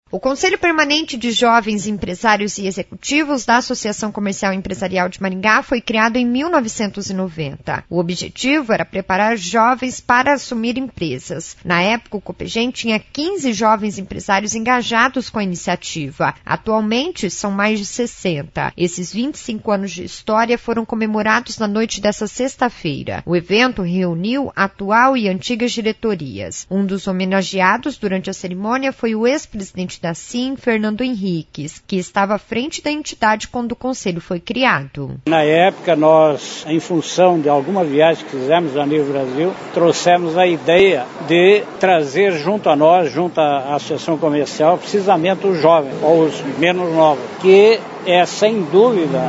O Conselho Permanente de Jovens Empresários e Executivos da Associação Comercial e Empresarial de Maringá foi criado em 1990. O objetivo era preparar jovens para assumir empresas. Na época, o Copegem tinha 15 jovens empresários engajados com a iniciativa. Atualmente, são mais de 60. Esses 25 anos de história foram comemorados na noite dessa sexta-feira. O evento reuniu atual e antigas diretorias. Um dos homenageados durante a cerimônia foi o ex-presidente da SIM, Fernando Henriques, que estava à frente da entidade quando o conselho foi criado. Na época, nós, em função de alguma viagem que fizemos a nível Brasil, trouxemos a ideia de trazer junto a nós, junto à Associação Comercial, precisamente os jovens, ou os menos novos, que é, sem dúvida,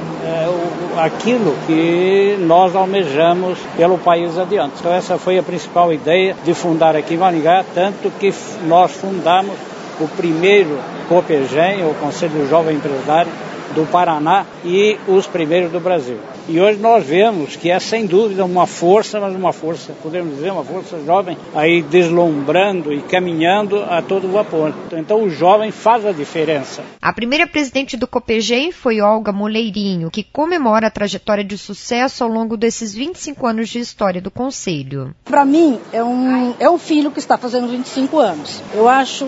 aquilo que nós almejamos pelo país adiante. Então essa foi a principal ideia de fundar aqui em Maringá, tanto que nós fundamos o primeiro Copegem, o Conselho Jovem Empresário do Paraná, e os primeiros do Brasil. E hoje nós vemos que é sem dúvida uma força, mas uma força, podemos dizer, uma força jovem aí deslumbrando e caminhando a todo vapor. Então o jovem faz a diferença. A primeira presidente do Copegem foi Olga Moleirinho, que comemora a trajetória de sucesso ao longo desses 25 anos de história do Conselho. Para mim, é um filho que está fazendo 25 anos. Eu acho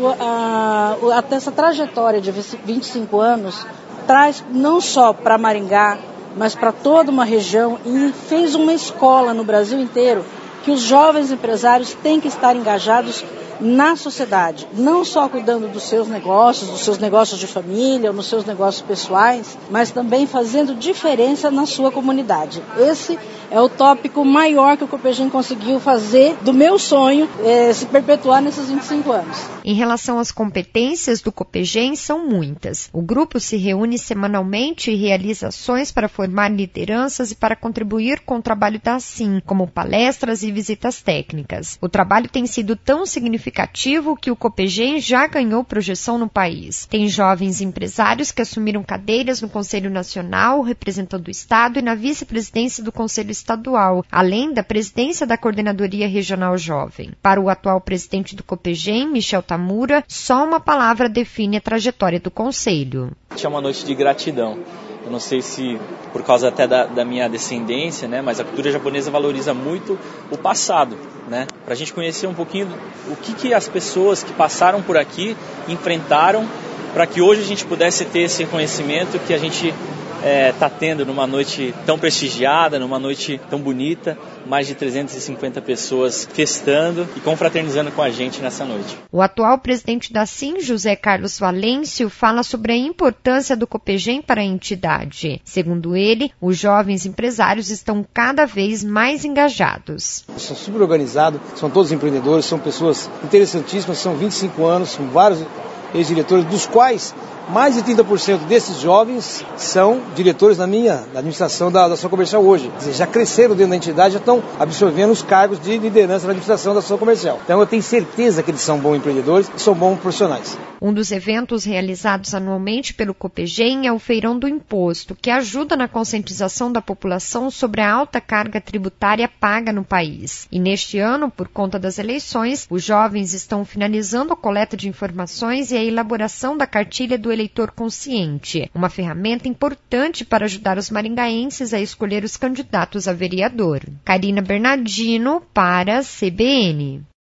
até essa trajetória de 25 anos traz não só para Maringá, mas para toda uma região, e fez uma escola no Brasil inteiro que os jovens empresários têm que estar engajados na sociedade, não só cuidando dos seus negócios de família, ou nos seus negócios pessoais, mas também fazendo diferença na sua comunidade. Esse é o tópico maior que o Copegem conseguiu fazer do meu sonho se perpetuar nesses 25 anos. Em relação às competências do Copegem, são muitas. O grupo se reúne semanalmente e realiza ações para formar lideranças e para contribuir com o trabalho da SIM, como palestras e visitas técnicas. O trabalho tem sido tão significativo que o Copegem já ganhou projeção no país. Tem jovens empresários que assumiram cadeiras no Conselho Nacional, representando o Estado, e na vice-presidência do Conselho Estadual, além da presidência da Coordenadoria Regional Jovem. Para o atual presidente do Copegem, Michel Tamura, só uma palavra define a trajetória do Conselho. É uma noite de gratidão. Eu não sei se por causa até da minha descendência, né, mas a cultura japonesa valoriza muito o passado, né, para a gente conhecer um pouquinho o que as pessoas que passaram por aqui enfrentaram, para que hoje a gente pudesse ter esse reconhecimento que a gente está tendo numa noite tão prestigiada, numa noite tão bonita, mais de 350 pessoas festando e confraternizando com a gente nessa noite. O atual presidente da SIM, José Carlos Valêncio, fala sobre a importância do Copegem para a entidade. Segundo ele, os jovens empresários estão cada vez mais engajados. São super organizados, são todos empreendedores, são pessoas interessantíssimas, são 25 anos, são vários ex-diretores, dos quais mais de 30% desses jovens são diretores na administração da Associação Comercial hoje. Quer dizer, já cresceram dentro da entidade, já estão absorvendo os cargos de liderança na administração da Associação Comercial. Então eu tenho certeza que eles são bons empreendedores e são bons profissionais. Um dos eventos realizados anualmente pelo Copegem é o Feirão do Imposto, que ajuda na conscientização da população sobre a alta carga tributária paga no país. E neste ano, por conta das eleições, os jovens estão finalizando a coleta de informações e a elaboração da cartilha do eleitor consciente, uma ferramenta importante para ajudar os maringaenses a escolher os candidatos a vereador. Karina Bernardino para a CBN.